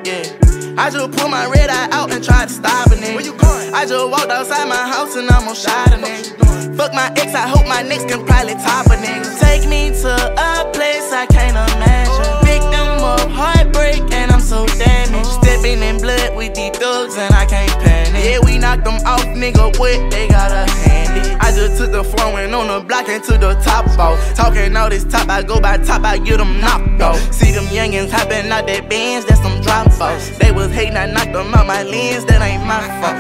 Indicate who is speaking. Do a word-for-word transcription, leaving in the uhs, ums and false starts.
Speaker 1: yeah. I just pulled my red eye out and tried to stop a nigga.
Speaker 2: Where you going?
Speaker 1: I just walked outside my house and I'm on shot a nigga. Fuck my ex, I hope my next can probably top a nigga. Take me to a place I can't imagine. Victim of heartbreak and I'm so damaged. Stepping in blood with these thugs and I can't panic. Yeah, we knocked them off, nigga, what they got us handy. I just took the phone, went on the block and to the top off. Talking all this top, I go by top, I get them knocked off. See them youngins hopping out that Benz, that's some drop offs. They was hating, I knocked them out my lens, that ain't my fault.